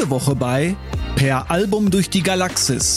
Diese Woche bei Per Album durch die Galaxis.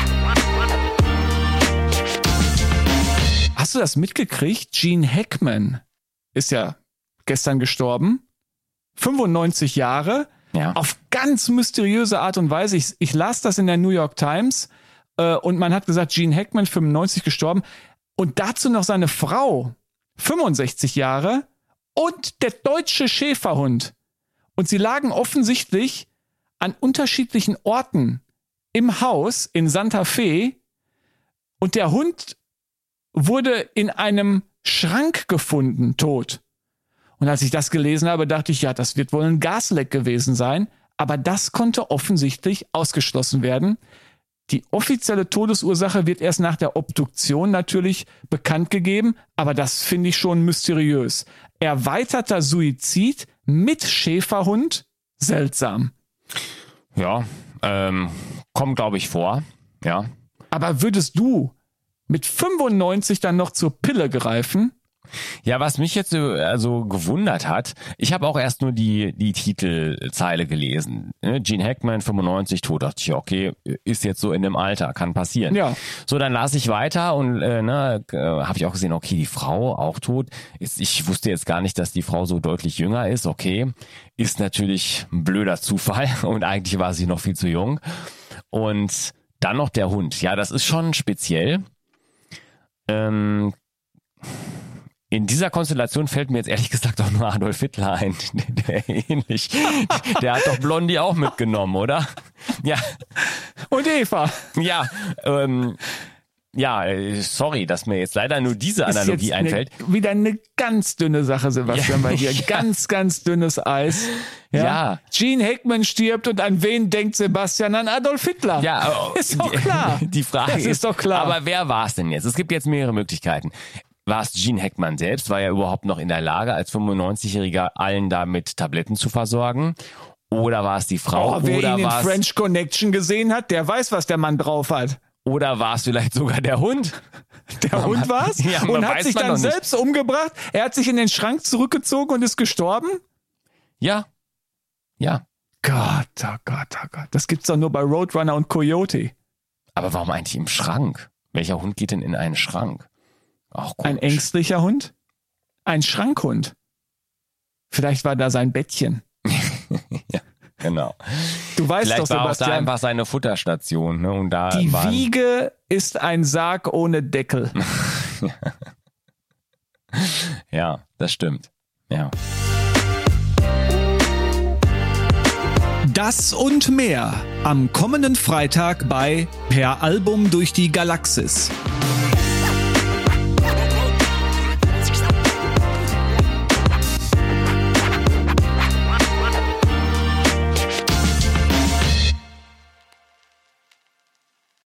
Hast du das mitgekriegt? Gene Hackman ist ja gestern gestorben. 95 Jahre. Ja. Auf ganz mysteriöse Art und Weise. Ich las das in der New York Times und man hat gesagt, Gene Hackman, 95 gestorben. Und dazu noch seine Frau, 65 Jahre. Und der deutsche Schäferhund. Und sie lagen offensichtlich an unterschiedlichen Orten im Haus in Santa Fe. Und der Hund wurde in einem Schrank gefunden, tot. Und als ich das gelesen habe, dachte ich, ja, das wird wohl ein Gasleck gewesen sein. Aber das konnte offensichtlich ausgeschlossen werden. Die offizielle Todesursache wird erst nach der Obduktion natürlich bekannt gegeben. Aber das finde ich schon mysteriös. Erweiterter Suizid mit Schäferhund? Seltsam. Ja, kommt, glaube ich, vor. Ja. Aber würdest du mit 95 dann noch zur Pille greifen? Ja, was mich jetzt also gewundert hat, ich habe auch erst nur die Titelzeile gelesen. Gene Hackman, 95, tot. Dachte ich, okay, ist jetzt so in dem Alter, kann passieren. Ja. So, dann las ich weiter und habe ich auch gesehen, okay, die Frau auch tot. Ich wusste jetzt gar nicht, dass die Frau so deutlich jünger ist. Okay, ist natürlich ein blöder Zufall und eigentlich war sie noch viel zu jung. Und dann noch der Hund. Ja, das ist schon speziell. In dieser Konstellation fällt mir jetzt ehrlich gesagt auch nur Adolf Hitler ein, der ähnlich. Der hat doch Blondie auch mitgenommen, oder? Ja. Und Eva. Ja, sorry, dass mir jetzt leider nur diese Analogie einfällt. Wieder eine ganz dünne Sache, Sebastian, bei dir. Ganz, ganz dünnes Eis. Ja. Gene Hackman stirbt und an wen denkt Sebastian? An Adolf Hitler. Ja, ist doch klar. Die Frage ist doch klar. Aber wer war es denn jetzt? Es gibt jetzt mehrere Möglichkeiten. War es Gene Hackman selbst? War er überhaupt noch in der Lage, als 95-Jähriger allen da mit Tabletten zu versorgen? Oder war es die Frau? Wer oder ihn in war's, French Connection gesehen hat, der weiß, was der Mann drauf hat. Oder war es vielleicht sogar der Hund? Der Hund war's? Ja, und hat sich dann selbst umgebracht? Er hat sich in den Schrank zurückgezogen und ist gestorben? Ja. Ja. Gott, oh Gott, oh Gott. Das gibt's doch nur bei Roadrunner und Coyote. Aber warum eigentlich im Schrank? Welcher Hund geht denn in einen Schrank? Ach, ein ängstlicher Hund? Ein Schrankhund? Vielleicht war da sein Bettchen. Ja, genau. Du weißt vielleicht doch, war Sebastian, auch da einfach seine Futterstation. Ne? Und da die Wiege ist ein Sarg ohne Deckel. Ja, das stimmt. Ja. Das und mehr am kommenden Freitag bei Per Album durch die Galaxis.